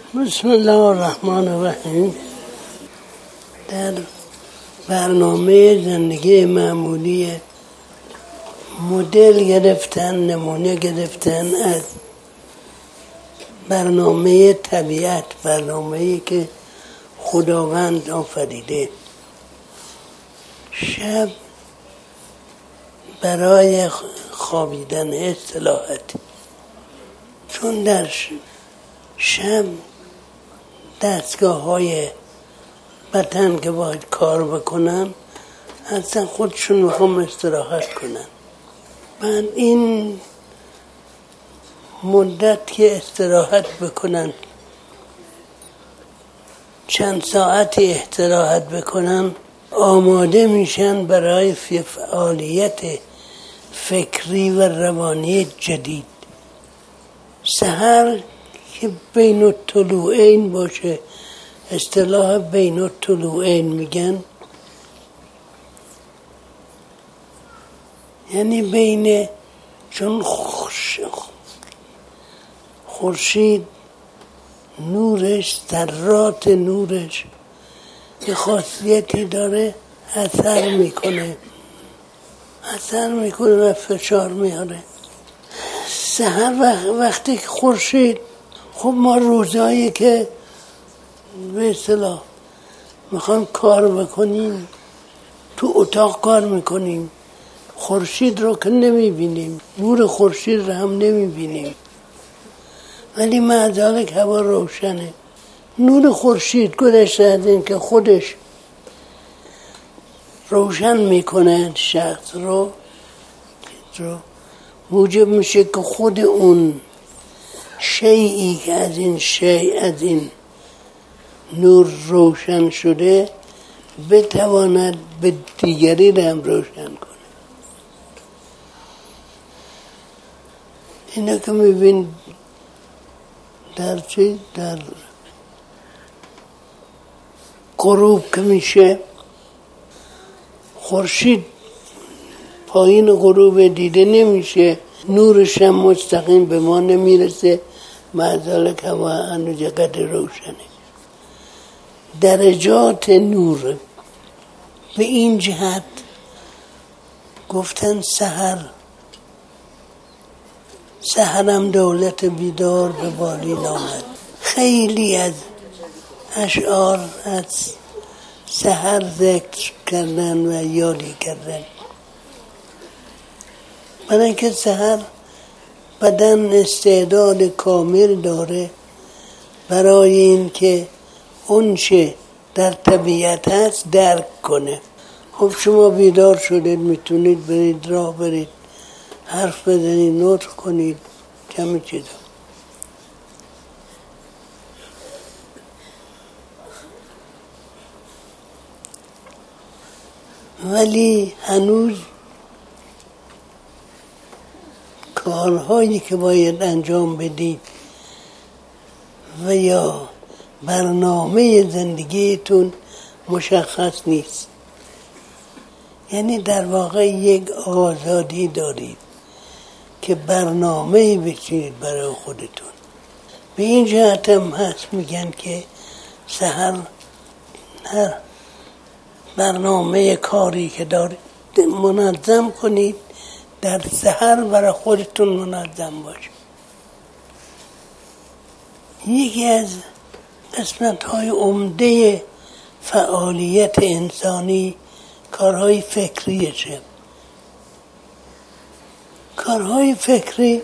بسم الله الرحمن الرحیم. در برنامه زندگی معمولی مدل گرفتن، نمونه گرفتن از برنامه طبیعت، برنامه‌ای که خداوند آفریده. شب برای خوابیدن استراحت، چون در شب دستگاه‌های بدن که باید کار بکنن اصلا خودشون میخوام استراحت کنن. بعد این مدت که استراحت بکنن، چند ساعتی استراحت بکنن، آماده میشن برای فعالیت فکری و روانی جدید. سحر که بین الطلوعین باشه، اصطلاح بین الطلوعین میگن، یعنی بین، چون خورشید نورش، ذرات نورش یه خاصیتی داره، اثر میکنه و فشار میاره. سحر وقتی که خورشید، خب ما روزایی که به اصطلاح میخوایم کار بکنیم تو اتاق کار میکنیم، خورشید رو که نمیبینیم، نور خورشید رو هم نمیبینیم، ولی مع ذالک هوا روشنه. نور خورشید گذشته از این که خودش روشن میکنه شخص رو، موجب میشه که خود اون شیئی که از این نور روشن شده بتواند به دیگری رو هم روشن کنه. اینا که میبین در غروب که میشه، خورشید پایین غروب دیده نمیشه، نورش هم مستقیم به ما نمیرسه، مع ذالک هوا هنوز قدر روشنه. درجات نور به این جهت گفتن سحرم دولت بیدار به بالین آمد. خیلی از اشعار از سحر ذکر کردن و یادی کردن، برای اینکه سحر بدن استعداد کامل داره برای این که اونچه در طبیعت هست درک کنه. خب شما بیدار شدید، میتونید برید راه برید، حرف بزنید، نطق کنید، کمی چیزا. ولی هنوز کارهایی که باید انجام بدید و یا برنامه زندگیتون مشخص نیست. یعنی در واقع یک آزادی دارید که برنامه بچینید برای خودتون. به این جهت هم هست میگن که سحر هر برنامه کاری که دارید منظم کنید، در سحر برای خودتون منظم باشید. یکی از قسمت‌های عمده فعالیت انسانی کارهای فکریشه. کارهای فکری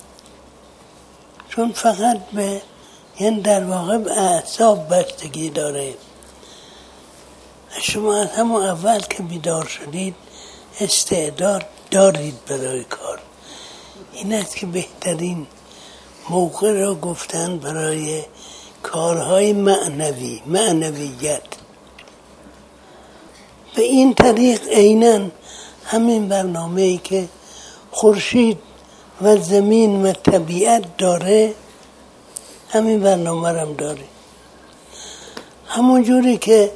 چون فقط یعنی در واقع به اعصاب بستگی داره. شما از همون اول که بیدار شدید استعداد دارید برای کار. این است که بهترین موقع را گفتن برای کارهای معنویت. به این طریق عیناً همین برنامه‌ای که خورشید و زمین و طبیعت داره، همین برنامه هم داره. همون جوری که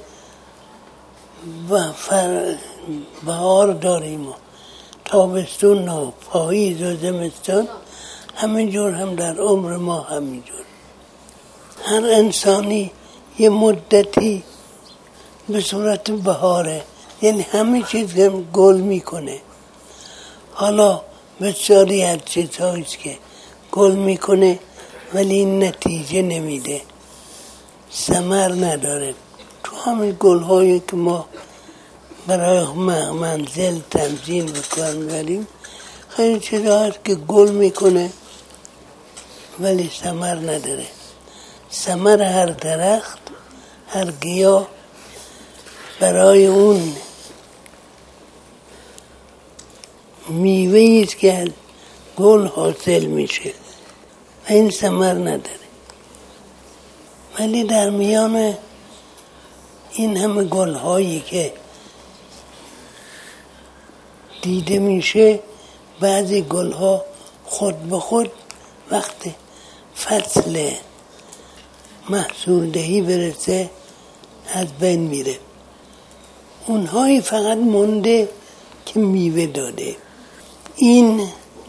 بهار داریم و تابستون و پاییز و زمستون، همینجور هم در عمر ما همینجور هر انسانی یه مدتی به صورت بهاره، یعنی همه چیز گل میکنه. حالا بسیاری از چیزهاییست که گل میکنه ولی این نتیجه نمیده، ثمر نداره. تو همین گلهایی که ما برای منزل تنظیم میکنیم خیلی چیزها هست که گل میکنه ولی ثمر نداره. ثمر هر درخت، هر گیاه برای اون میوه‌ای است که از گل حاصل میشه و این ثمر نداره. ولی در میان این همه گلهایی که دیده میشه، بعضی گلها خود به خود وقتی فصل محصول دهی برسه از بین میره. اونهایی فقط مونده که میوه داده. این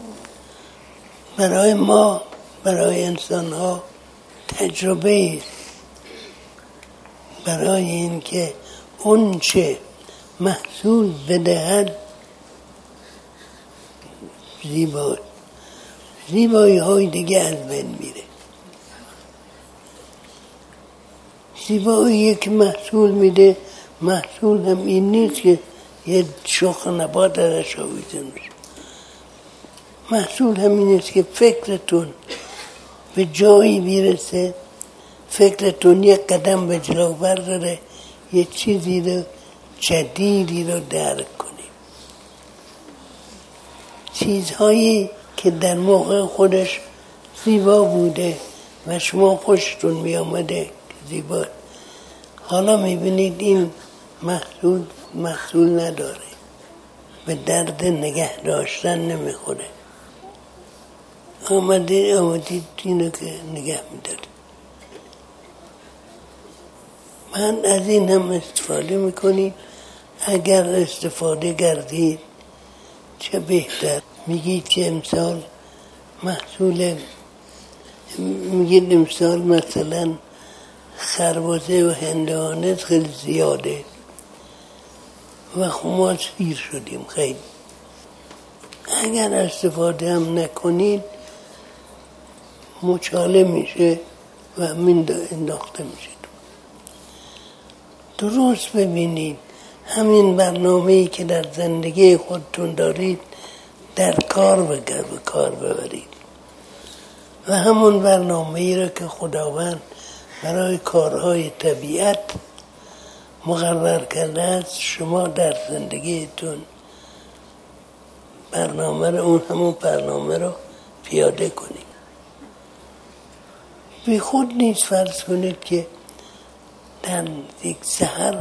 برای ما، برای انسان ها تجربه است برای این که اون چه محصول بدهد زیبایی های دیگه از بین میره. زیبایی که محصول میده، محصول هم این نیست که یه شاخ نبات درش آویزون میشه. محصول هم این است که فکرتون به جایی بیرسه، فکرتون یک قدم به جلو برداره، یه چیزی رو جدیدی رو درک کنیم. چیزهایی که در موقع خودش زیبا بوده و شما خوشتون می آمده زیبا، حالا میبینید این محصول نداره، به درد نگه داشتن نمیخوره. آمدید اینو که نگه میدارید. من از این هم استفاده میکنید. اگر استفاده کردید چه بهتر. میگید که امسال مثلا خربزه و هندوانه خیلی زیاده و خب ما سیر شدیم خیلی. اگر استفاده هم نکنید مچاله میشه و انداخته میشه. درست ببینید همین برنامه‌ای که در زندگی خودتون دارید در کار ببرید و همون برنامه‌ای را که خداوند برای کارهای طبیعت مقرر کرده است شما در زندگیتون همون برنامه رو پیاده کنید. بی خود نیست فرض کنید که در یک سحر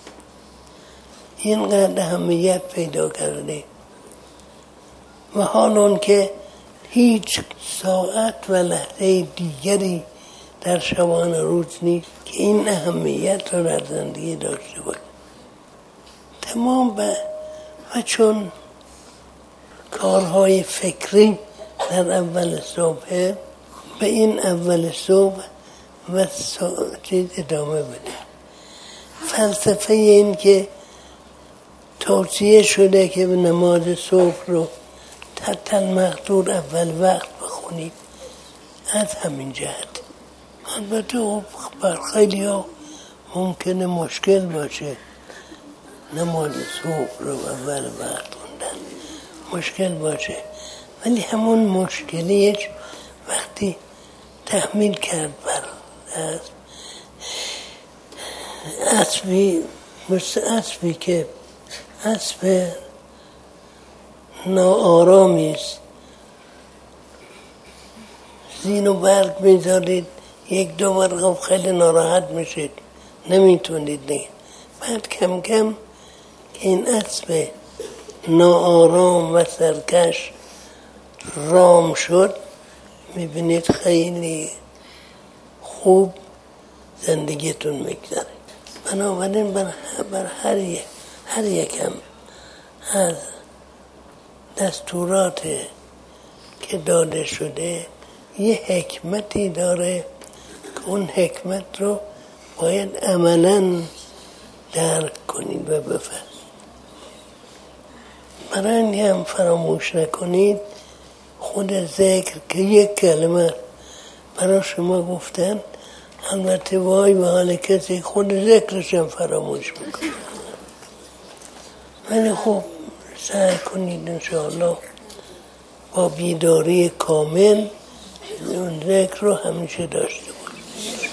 اینقدر اهمیت پیدا کرده و حال اون که هیچ ساعت و لحظه دیگری در شبان روز نیست که این اهمیت رو در زندگی داشته باشه. تمام و چون کارهای فکری در اول صبح، به این اول صبح و چیز ادامه بده. فلسفه این که توصیه شده که به نماز صبح رو تحت المقدور اول وقت بخونید از همین جهت. البته بر خیلی ها ممکنه مشکل باشه نماز صبح رو اول وقت خوندن، مشکل باشه، ولی همون مشکلیش وقتی تحمیل کرد بر اسبی که اسب ناآرامی است، زین و برگ میذارید یک دو بار خیلی ناراحت میشید، نمیتونید نگه. بعد کم کم که این اسب ناآرام و سرکش رام شد، میبینید خیلی خوب زندگیتون میگذره. بنابراین بر هر یکم از دستورات که داده شده یه حکمتی داره که اون حکمت رو باید عملاً درک کنید و بفهمید. برای این هم فراموش نکنید خود ذکر که یک کلمه برای شما گفتن، البته وای به حال کسی خود ذکرش هم فراموش میکنه، ولی خب سعی کنید انشاءالله با بیداری کامل اون ذکر رو همیشه داشته باشید.